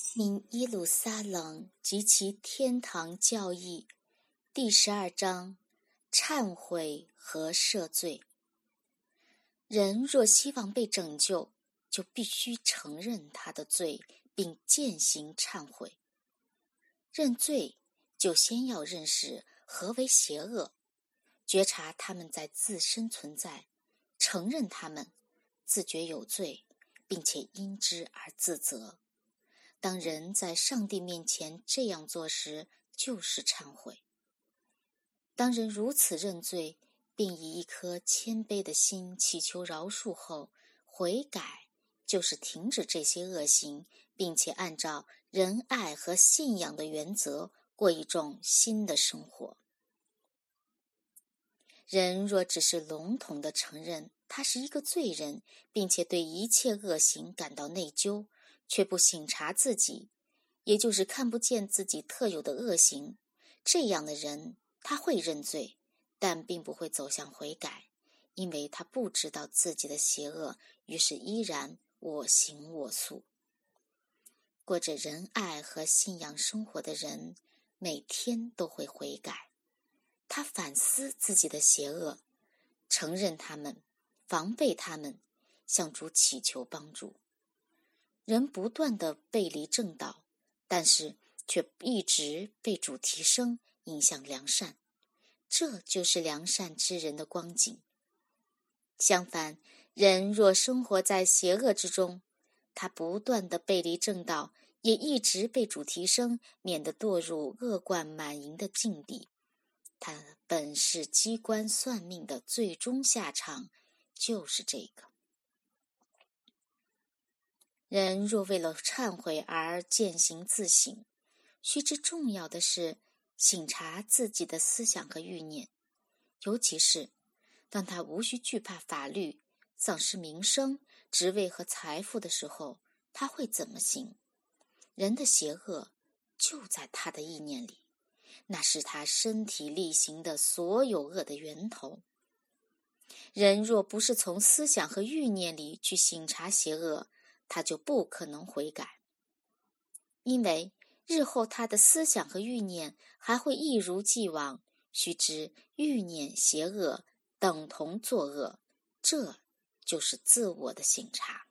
新耶路撒冷及其天堂教义第12章：忏悔和赦罪。人若希望被拯救，就必须承认他的罪，并践行忏悔。认罪就先要认识何为邪恶，觉察他们在自身存在，承认他们，自觉有罪，并且因之而自责。当人在上帝面前这样做时，就是忏悔。当人如此认罪，并以一颗谦卑的心祈求饶恕后，悔改就是停止这些恶行，并且按照仁爱和信仰的原则过一种新的生活。人若只是笼统地承认他是一个罪人，并且对一切恶行感到内疚，却不省察自己，也就是看不见自己特有的恶行，这样的人他会认罪，但并不会走向悔改，因为他不知道自己的邪恶，于是依然我行我素。过着仁爱和信仰生活的人，每天都会悔改，他反思自己的邪恶，承认他们，防备他们，向主祈求帮助。人不断地背离正道，但是却一直被主提升，引向良善，这就是良善之人的光景。相反，人若生活在邪恶之中，他不断地背离正道，也一直被主提升，免得堕入恶贯满盈的境地。他本是机关算命的最终下场就是这个。人若为了忏悔而践行自省，须知重要的是省察自己的思想和欲念，尤其是当他无需惧怕法律、丧失名声、职位和财富的时候，他会怎么行？人的邪恶就在他的意念里，那是他身体力行的所有恶的源头。人若不是从思想和欲念里去省察邪恶，他就不可能悔改，因为日后他的思想和欲念还会一如既往。须知欲念邪恶等同作恶，这就是自我的省察。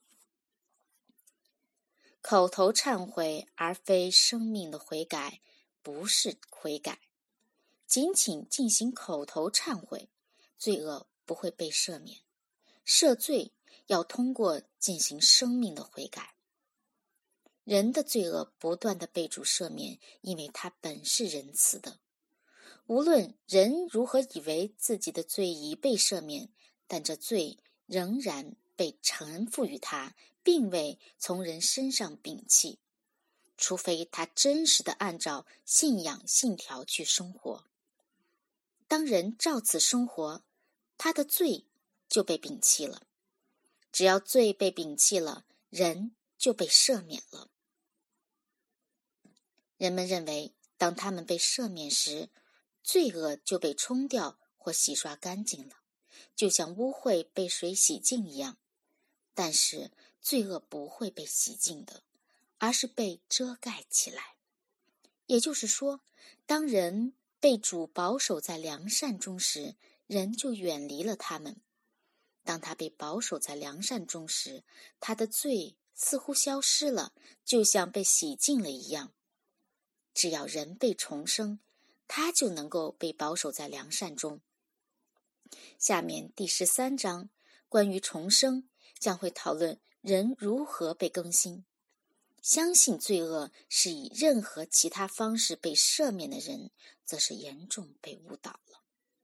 口头忏悔而非生命的悔改，不是悔改。仅进行口头忏悔，罪恶不会被赦免。赦罪要通过进行生命的悔改。人的罪恶不断地被主赦免，因为他本是仁慈的。无论人如何以为自己的罪已被赦免，但这罪仍然被承负于他，并未从人身上摒弃，除非他真实地按照信仰信条去生活。当人照此生活，他的罪就被摒弃了。只要罪被摒弃了，人就被赦免了。人们认为，当他们被赦免时，罪恶就被冲掉或洗刷干净了，就像污秽被水洗净一样。但是罪恶不会被洗净的，而是被遮盖起来。也就是说，当人被主保守在良善中时，人就远离了他们。当他被保守在良善中时，他的罪似乎消失了，就像被洗净了一样。只要人被重生，他就能够被保守在良善中。下面第13章关于重生将会讨论人如何被更新。相信罪恶是以任何其他方式被赦免的人，则是严重被误导了。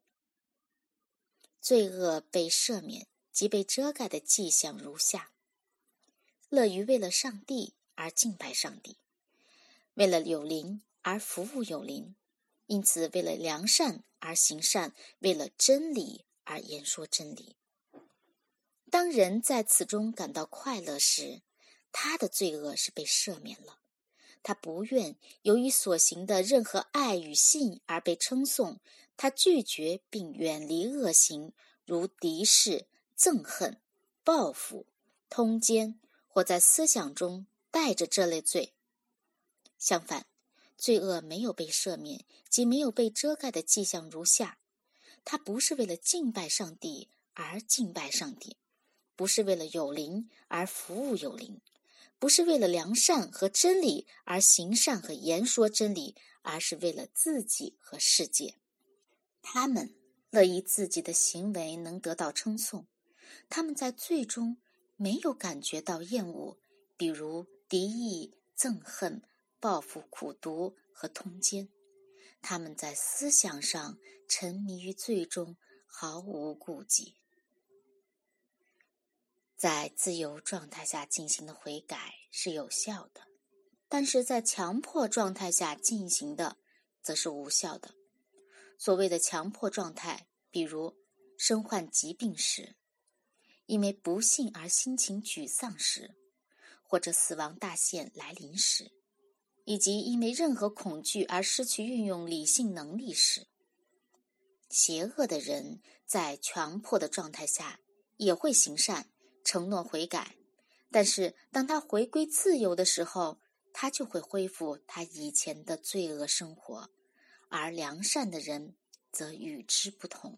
罪恶被赦免及被遮盖的迹象如下：乐于为了上帝而敬拜上帝，为了有灵而服务有灵，因此为了良善而行善，为了真理而言说真理。当人在此中感到快乐时，他的罪恶是被赦免了。他不愿由于所行的任何爱与信而被称颂，他拒绝并远离恶行，如敌视、憎恨、报复、通奸，或在思想中带着这类罪。相反，罪恶没有被赦免即没有被遮盖的迹象如下：它不是为了敬拜上帝而敬拜上帝，不是为了有灵而服务有灵，不是为了良善和真理而行善和言说真理，而是为了自己和世界。他们乐意自己的行为能得到称颂，他们在罪中没有感觉到厌恶，比如敌意、憎恨、报复、苦毒和通奸。他们在思想上沉迷于罪中，毫无顾忌。在自由状态下进行的悔改是有效的，但是在强迫状态下进行的则是无效的。所谓的强迫状态，比如身患疾病时，因为不幸而心情沮丧时，或者死亡大限来临时，以及因为任何恐惧而失去运用理性能力时。邪恶的人在强迫的状态下也会行善，承诺悔改，但是当他回归自由的时候，他就会恢复他以前的罪恶生活，而良善的人则与之不同。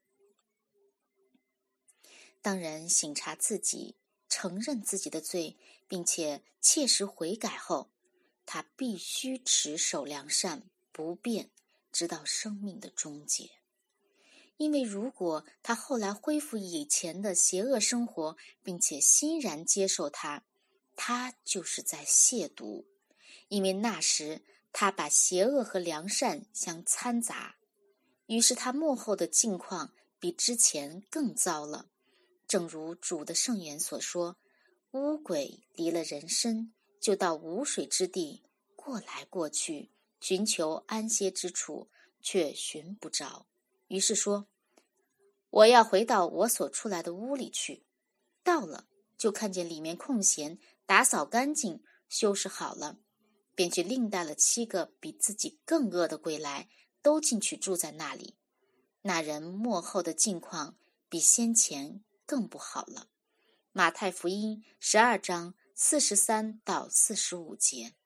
当人省察自己，承认自己的罪，并且切实悔改后，他必须持守良善，不变，直到生命的终结。因为如果他后来恢复以前的邪恶生活，并且欣然接受它，他就是在亵渎，因为那时他把邪恶和良善相掺杂，于是他幕后的境况比之前更糟了。正如主的圣言所说，污鬼离了人身，就到无水之地过来过去，寻求安歇之处，却寻不着。于是说，我要回到我所出来的屋里去。到了，就看见里面空闲，打扫干净，收拾好了，便去另带了7个比自己更恶的鬼来，都进去住在那里。那人末后的境况比先前更不好了。马太福音12章43到45节。